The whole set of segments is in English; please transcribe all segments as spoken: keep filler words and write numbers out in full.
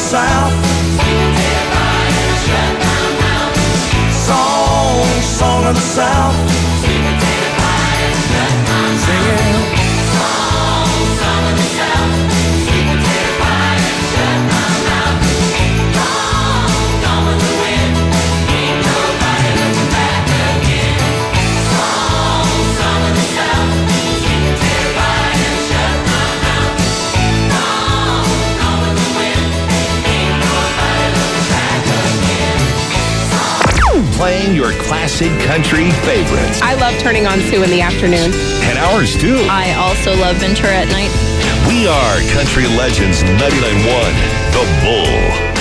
South. Song, song of the South. Singing. Song, song of the South. Sweet potato pie and shut my mouth. Gone, gone with the wind. Ain't nobody looking back again. Song, song of the South. Sweet potato pie and shut my mouth. Gone, gone with the wind. Ain't nobody looking back again. Playing your classic country favorites. I love turning on Sue in the afternoon. And ours too. I also love Ventura at night. We are Country Legends ninety-nine point one, The Bull.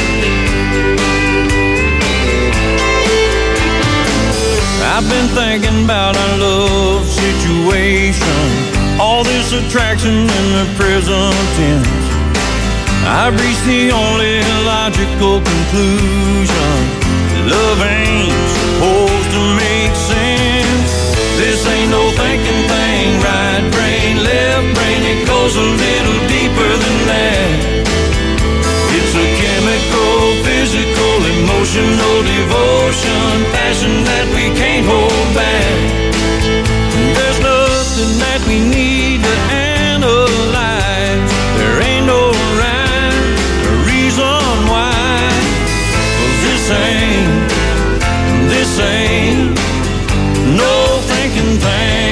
I've been thinking about our love situation, all this attraction in the present tense. I've reached the only logical conclusion: love ain't supposed to make sense. This ain't no thinking thing, right brain, left brain, it goes a little deeper than that. It's a chemical, physical, emotional devotion, passion that we can't hold back. There's nothing that we need to analyze. There ain't no rhyme or reason why. 'Cause this ain't, this ain't no thinking thing.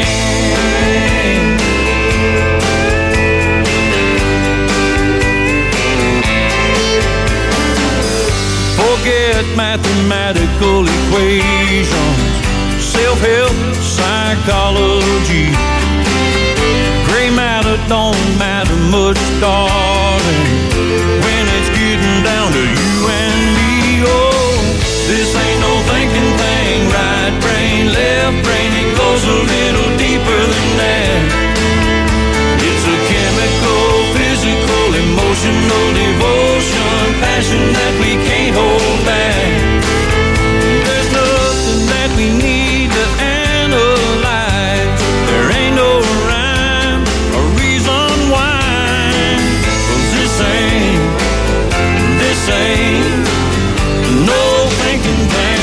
Forget mathematical equations, self-help, psychology. Gray matter don't matter much, darling, when it's getting down to you and me. Oh, this ain't no thinking thing, right brain, left brain, it goes a little deeper than that. It's a chemical, physical, emotional devotion, passion that we can't hold back. There's nothing that we need to analyze. There ain't no rhyme or reason why. 'Cause this ain't, this ain't no thinking thing.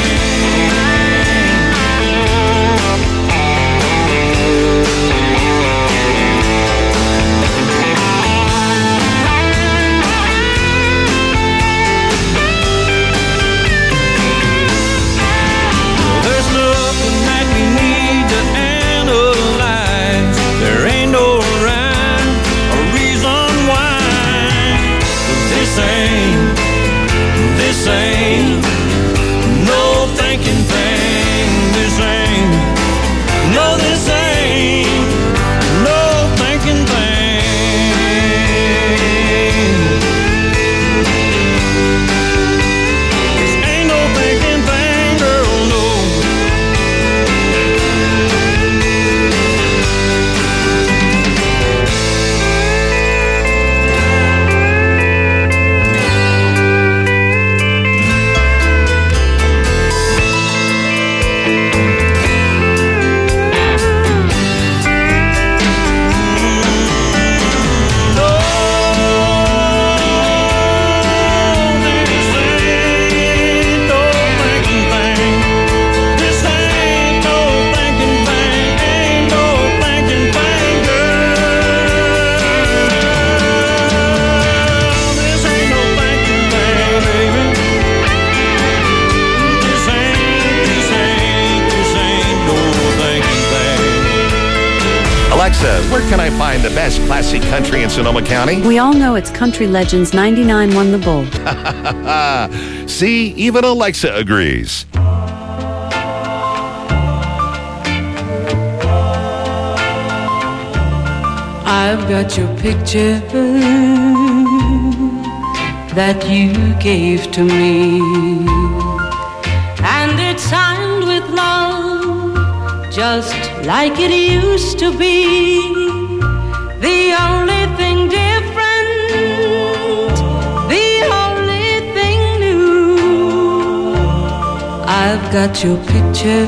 There's nothing that we need to analyze. There ain't no rhyme or reason why. 'Cause this ain't, this ain't no thinking thing. This ain't, no, this ain't no thinking thing. This ain't no thinking thing, girl, no. Alexa, where can I find the best classic country in Sonoma County? We all know it's Country Legends ninety-nine point one The Bull. See, even Alexa agrees. I've got your picture that you gave to me, and it's signed with love, just like it used to be. The only thing different, the only thing new, I've got your picture,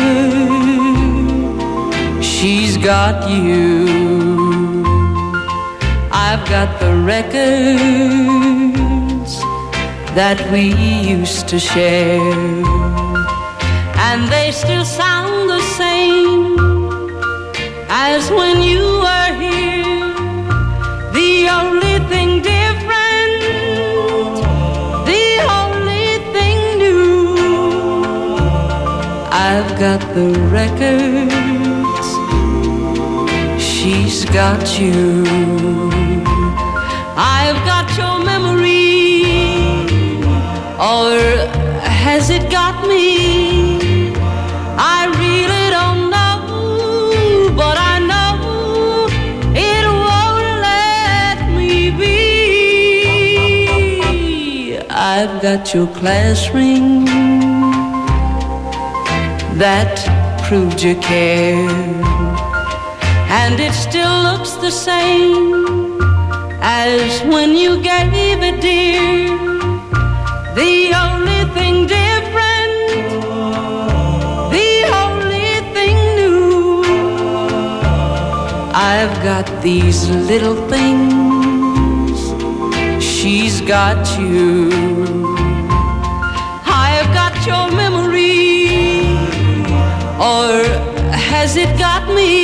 she's got you. I've got the records that we used to share. And they still sound the same as when you were here. The only thing different, the only thing new, I've got the records, she's got you. I've got your memory, or has it got me? I really don't know, but I know it won't let me be. I've got your class ring that proved you cared, and it still looks the same as when you gave it, dear. The only thing different, the only thing new, I've got these little things, she's got you. I've got your memory, or has it got me?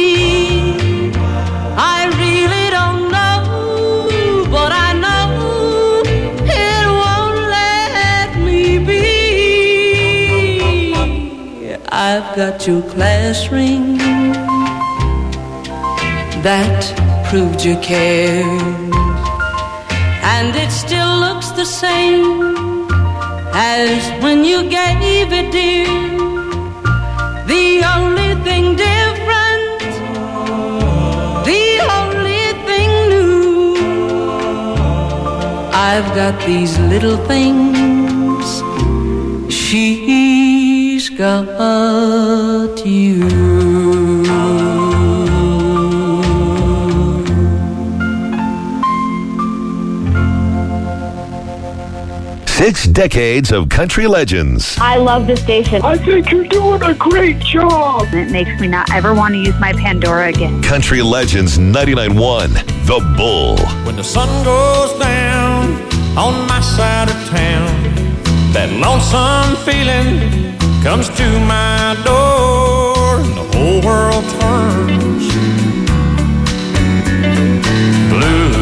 I really don't know, but I know it won't let me be. I've got your class ring that proved you cared, and it still looks the same as when you gave it, dear. The only thing different, the only thing new, I've got these little things, she's got you. Six decades of country legends. I love the station. I think you're doing a great job. It makes me not ever want to use my Pandora again. Country Legends ninety-nine point one, The Bull. When the sun goes down on my side of town, that lonesome feeling comes to my door, and the whole world turns blue.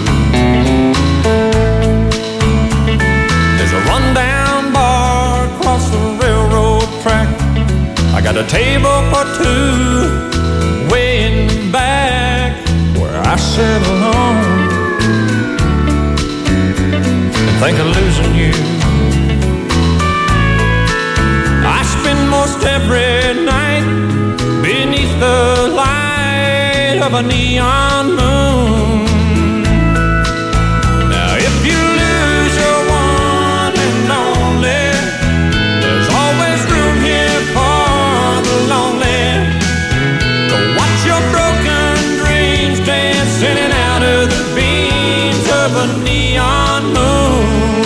There's a rundown bar across the railroad track. I got a table for two way in back where I sit alone and think of losing you. I spend most every night beneath the light of a neon moon. Now if you lose your one and only, there's always room here for the lonely. Go watch your broken dreams dance in and out of the beams of a neon moon.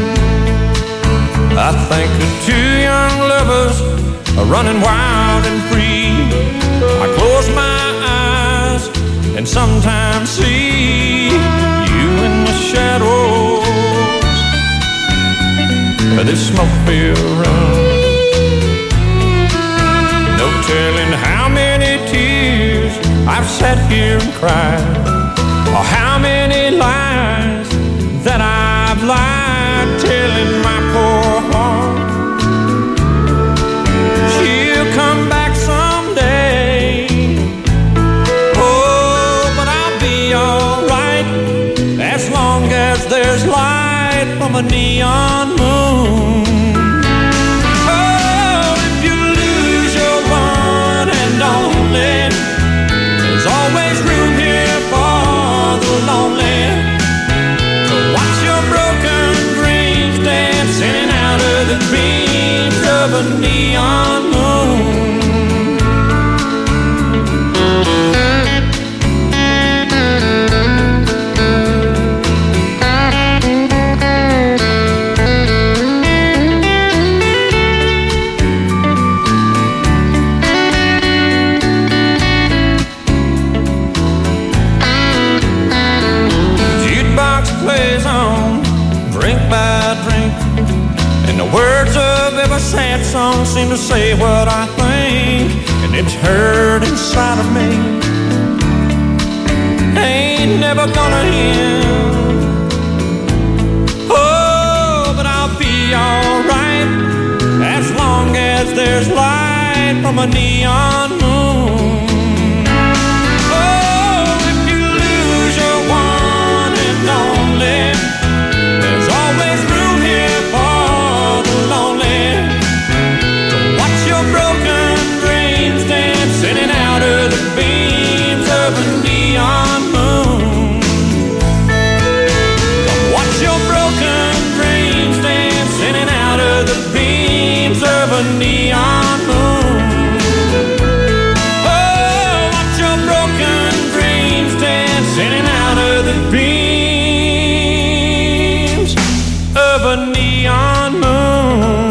I think of two young lovers are running wild and free. I close my eyes and sometimes see you in the shadows of this smoke-filled room. No telling how many tears I've sat here and cried, or how many lies that I've lied, telling my poor heart she'll come back someday. Oh, but I'll be alright as long as there's light from a neon moon. Oh, if you lose your one and only, there's always room here for the lonely. To watch your broken dreams dance in and out of the beams of a neon moon. drink by drink. And the words of every sad song seem to say what I think, and it's hurt inside of me. Ain't never gonna end. Oh, but I'll be alright as long as there's light from a neon moon. Oh, if you lose your one and only, there's always room here for the lonely. So watch your broken dreams dancing out of the beams of a neon moon. Watch your broken dreams dancing out of the beams of a neon moon. Oh, watch your broken dreams dancing out of the beams of a neon moon.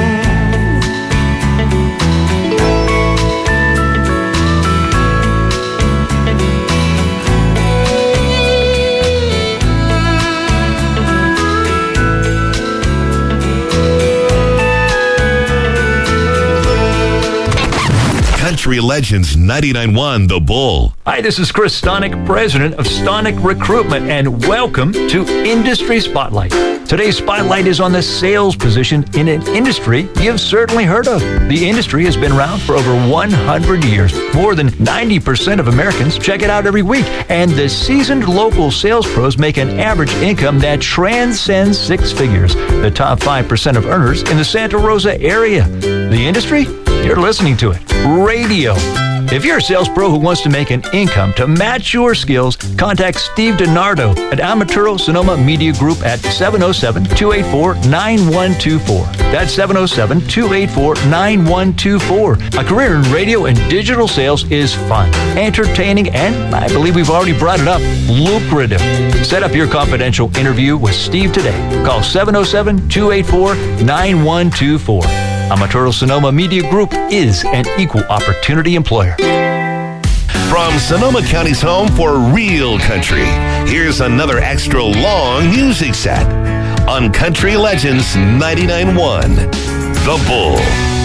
Country Legends ninety-nine point one The Bull. Hi, this is Chris Stonick, president of Stonick Recruitment, and welcome to Industry Spotlight. Today's spotlight is on the sales position in an industry you've certainly heard of. The industry has been around for over one hundred years. More than ninety percent of Americans check it out every week, and the seasoned local sales pros make an average income that transcends six figures. The top five percent of earners in the Santa Rosa area. The industry? You're listening to it. Radio. If you're a sales pro who wants to make an income to match your skills, contact Steve DiNardo at Amaturo Sonoma Media Group at seven oh seven, two eight four, nine one two four. That's seven oh seven, two eight four, nine one two four. A career in radio and digital sales is fun, entertaining, and I believe we've already brought it up, lucrative. Set up your confidential interview with Steve today. Call seven oh seven, two eight four, nine one two four. Amaturo Sonoma Media Group is an equal opportunity employer. From Sonoma County's home for real country, here's another extra long music set on Country Legends ninety-nine point one The Bull.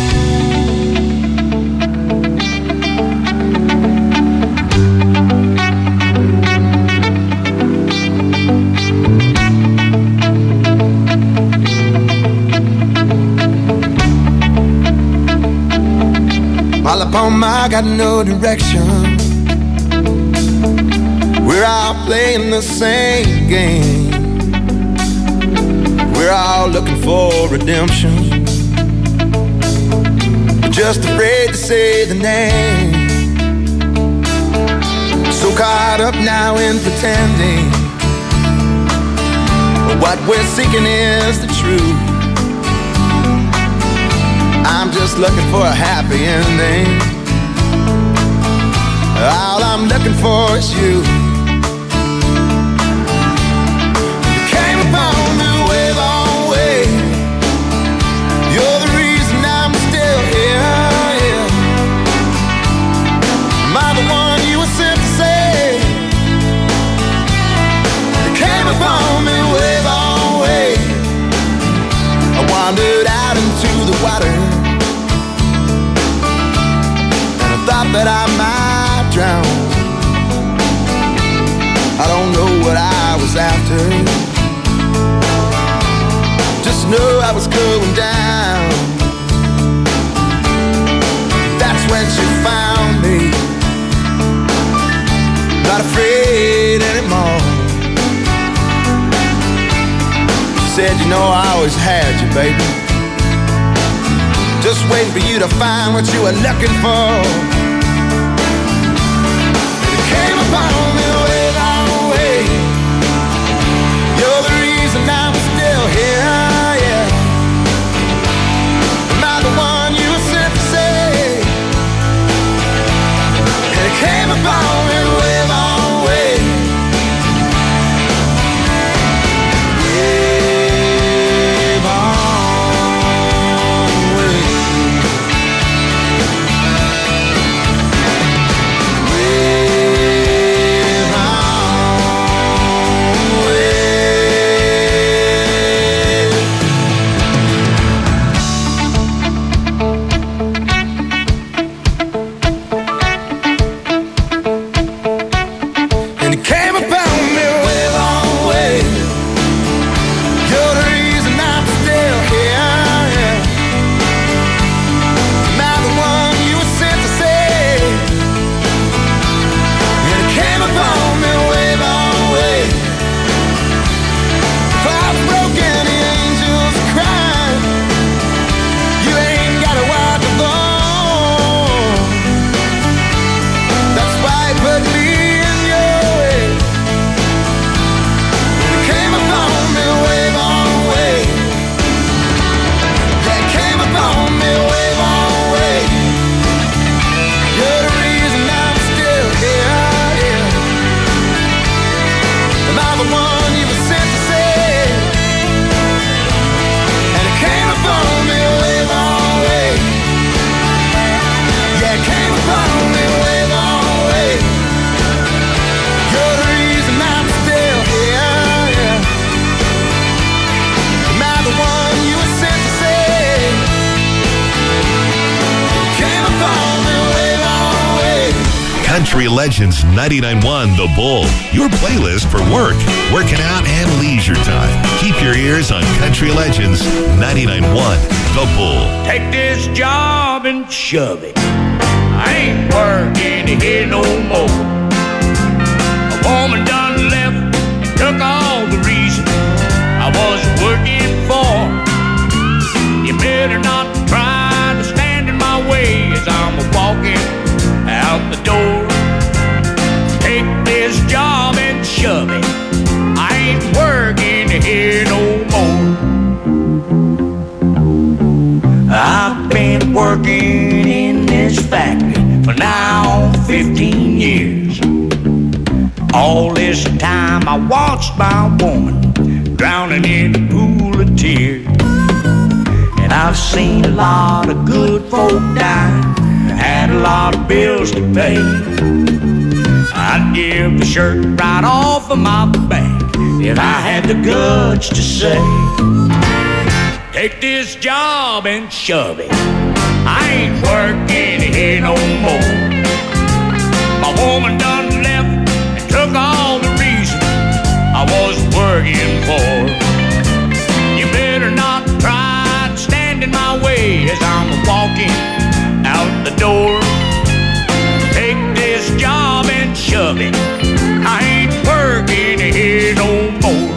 All upon my got no direction. We're all playing the same game. We're all looking for redemption. We're just afraid to say the name. So caught up now in pretending what we're seeking is the truth. I'm just looking for a happy ending. All I'm looking for is you. You came upon me way, long way. You're the reason I'm still here, yeah. Am I the one you were sent to save? You came upon me way, long way. I wandered out into the water, thought that I might drown. I don't know what I was after, just know I was going down. That's when she found me, not afraid anymore. She said, you know I always had you, baby, just waiting for you to find what you were looking for. It came upon me way, long way. You're the reason I'm still here, yeah. Am I the one you were sent to save? It came upon me way, long way. Way long way. Way Country Legends ninety-nine point one The Bull, your playlist for work, working out, and leisure time. Keep your ears on Country Legends ninety-nine point one The Bull. Take this job and shove it. I ain't working here no more. A woman done left and took all the reason I was working for. You better not try to stand in my way as I'm walking out the door. Take this job and shove it. I ain't working here no more. I've been working in this factory for now fifteen years. All this time I watched my woman drowning in a pool of tears. And I've seen a lot of good folk die, had a lot of bills to pay. I'd give the shirt right off of my back if I had the guts to say, take this job and shove it. I ain't working here no more. My woman done left and took all the reason I was working for. You better not try to stand in my way as I'm walking out the door. Take this job and shove it. I ain't working here no more.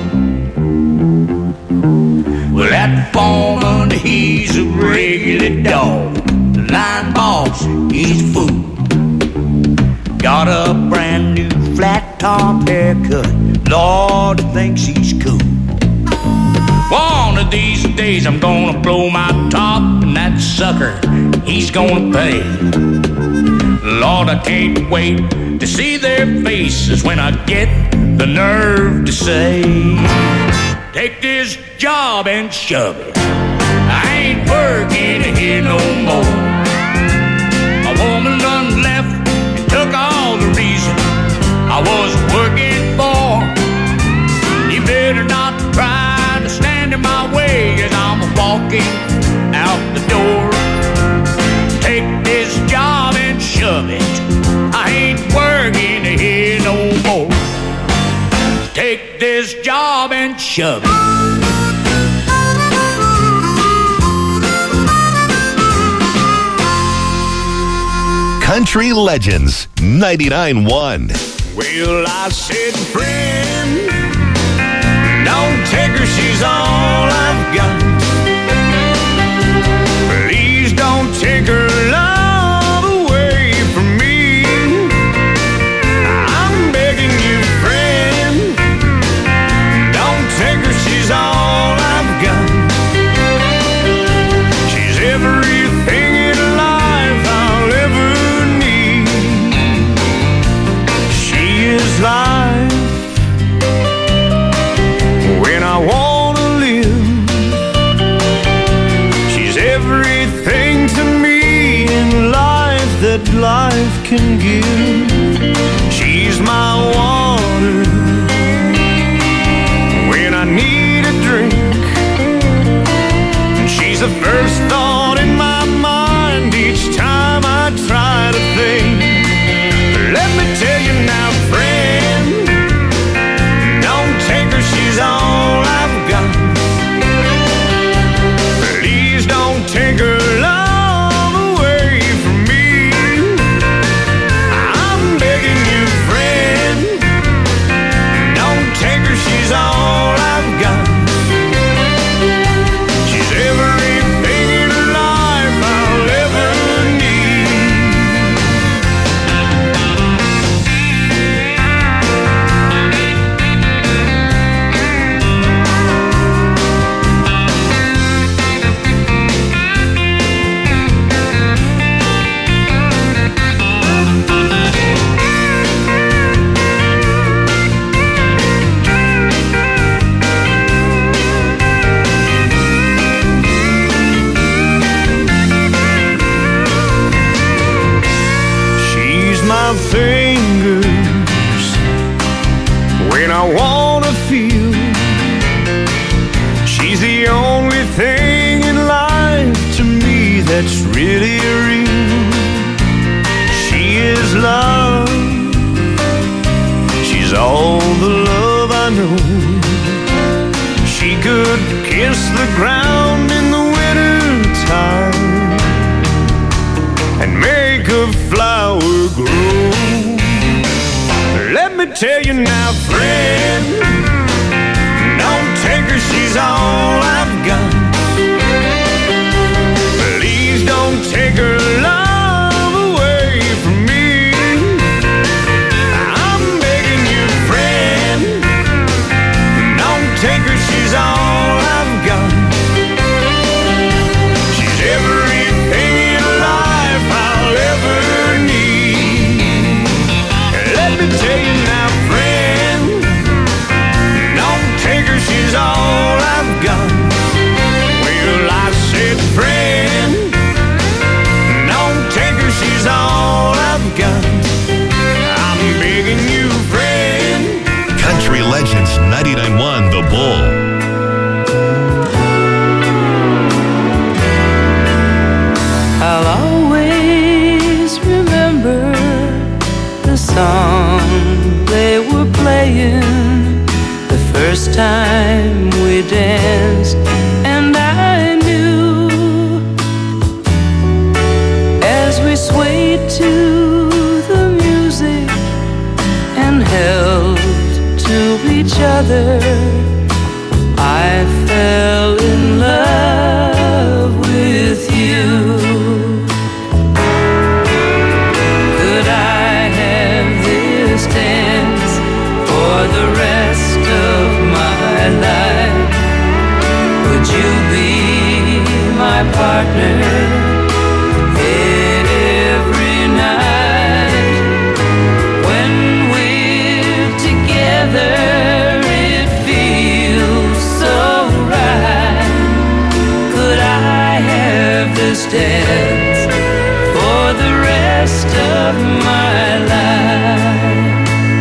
Well, that foreman, he's a regular dog. The line boss, he's a fool. Got a brand new flat top haircut. Lord, he thinks he's cool. One of these days I'm gonna blow my top, and that sucker, he's gonna pay. Lord, I can't wait to see their faces when I get the nerve to say, take this job and shove it. I ain't working here no more. A woman done left and took all the reason I was working for. You better not try to stand in my way as I'm walking out the door. Take this job and shove it. I ain't working here no more. Take this job and shove it. Country Legends ninety-nine point one. Well, I said, friend, don't take her, she's all I've got. Please don't take her love away from me. I'm begging you, friend, don't take her, she's all I've got. She's everything in life I'll ever need. She is life when I wanna live. She's everything to me in life that life can give. She's my water when I need a drink, and she's the first thought in my mind each time I try to think. Let me tell you now, friend, don't take her, she's all I've got. Please don't take her love away from me. I'm begging you, friend, don't take her, she's all I've got. She's everything in life I'll ever need. She's my fingers when I wanna feel. She's the only thing in life to me that's really real. She is love road. She could kiss the ground in the winter time and make a flower grow. Let me tell you now, friend, don't take her, she's all I've got. Please don't take her love away from me. I'm begging you, friend, don't take her, she's all I've got. She's everything in life I'll ever need. Let me tell you now, friend, don't take her, she's all I've got. Well, I said, friend, don't take her, she's all I've got. I'm begging you, friend. Country Legends ninety-nine point one The Bull. I'll always remember the song they were playing the first time we danced, and I knew as we swayed to the music and held to each other, I fell in love with you. Could I have this dance for the rest of my life? Would you be my partner every night? When we're together, it feels so right. Could I have this dance for the rest of my life?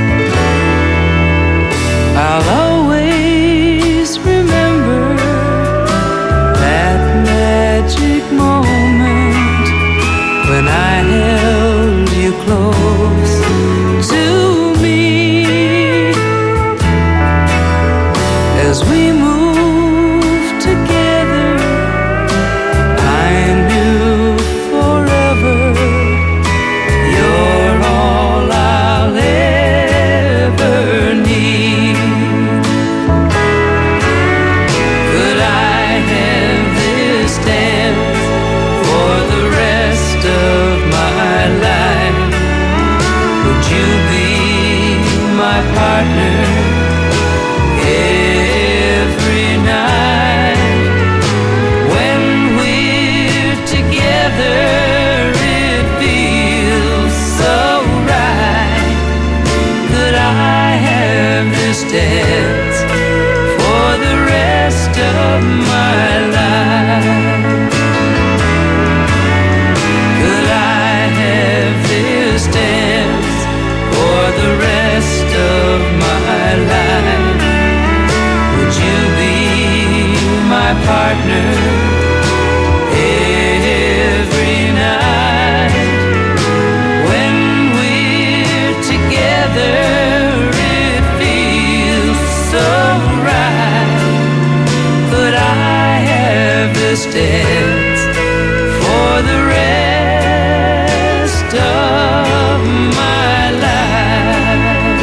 I'll always remember that magic moment when I held you close to me. As we moved together, I knew forever you're all I'll ever need. Could I have this dance for the rest of my life? Would you be my partner every night? When we're together, it feels so right. Could I have this dance for the rest of my life? Could I have this dance for the rest of my life? Would you be my partner every night? When we're together, it feels so right. Could I have this dance for the rest of my life?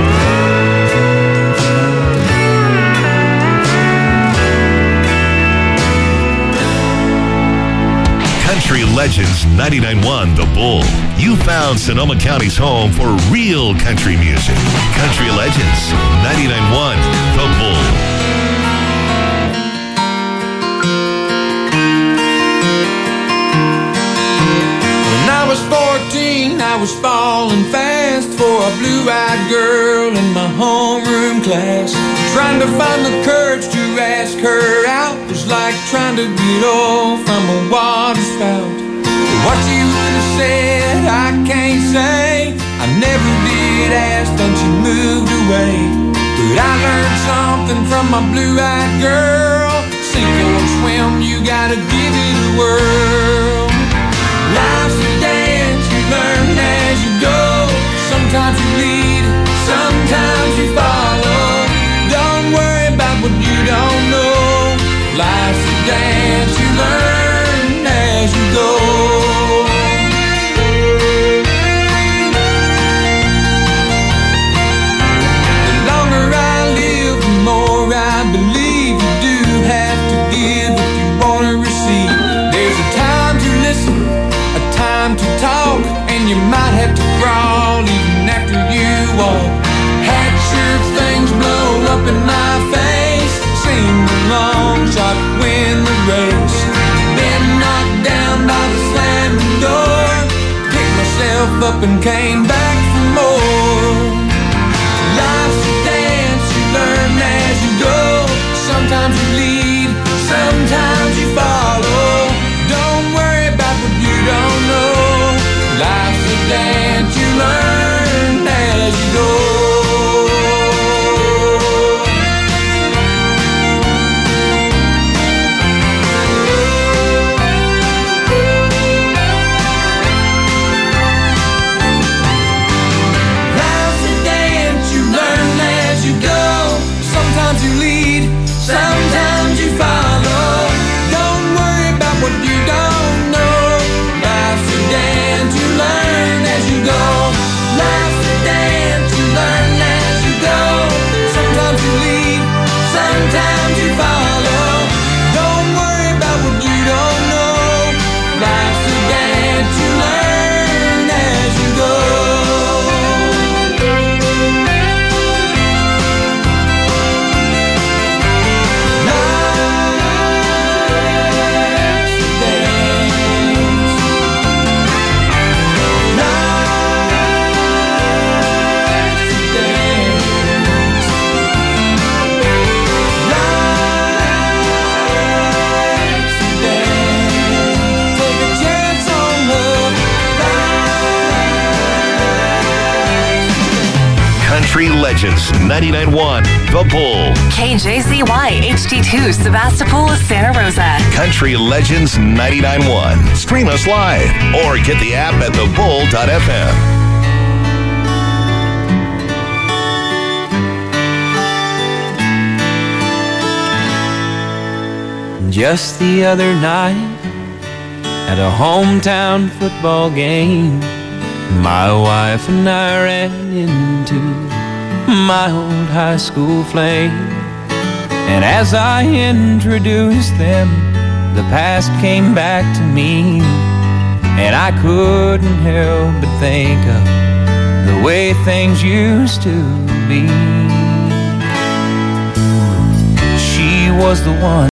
Country Legends ninety-nine point one The Bull. You found Sonoma County's home for real country music. Country Legends ninety-nine point one The Bull. When I was fourteen, I was falling fast for a blue-eyed girl in my homeroom class. Trying to find the courage to ask her out was like trying to get off from a water spout. What she would have said, I can't say. I never did ask, then she moved away. But I learned something from my blue-eyed girl. Sink or swim, you gotta give it a whirl. Life's a dance, you learn as you go. Sometimes you lead, sometimes you follow. gave up and came back for more. Life's a dance, you learn as you go. Sometimes you lead, sometimes you follow. Don't worry about what you don't know. Life's a dance, you learn as you go. Sometimes you follow. Don't worry about what you don't know. Life's a dance, you learn as you go. Life's a dance, you learn as you go. Sometimes you lead, sometimes you follow. Don't worry about what you don't know. Life's a dance, you learn as you go. Country Legends ninety-nine point one, The Bull. K J Z Y H D two, Sebastopol, Santa Rosa. Country Legends ninety-nine point one. Stream us live or get the app at the bull dot f m. Just the other night, at a hometown football game, my wife and I ran into my old high school flame. And as I introduced them, the past came back to me, and I couldn't help but think of the way things used to be. She was the one